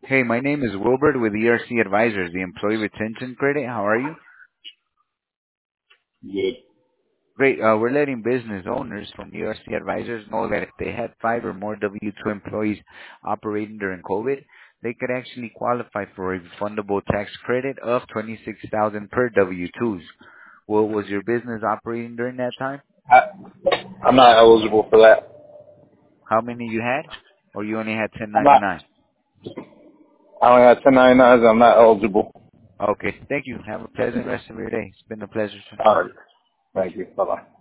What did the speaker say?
Hey, my name is Wilbert with ERC Advisors, the Employee Retention Credit. How are you? Good. Great. We're letting business owners from ERC Advisors know that if they had 5 or more W-2 employees operating during COVID, they could actually qualify for a refundable tax credit of $26,000 per W-2s. Well, was your business operating during that time? I, I'm not eligible for that. How many you had? Or you only had I'm not. 1099? I only have 1099s. I'm not eligible. Okay. Thank you. Have a pleasant rest of your day. It's been a pleasure, sir. All right. Thank you. Bye bye.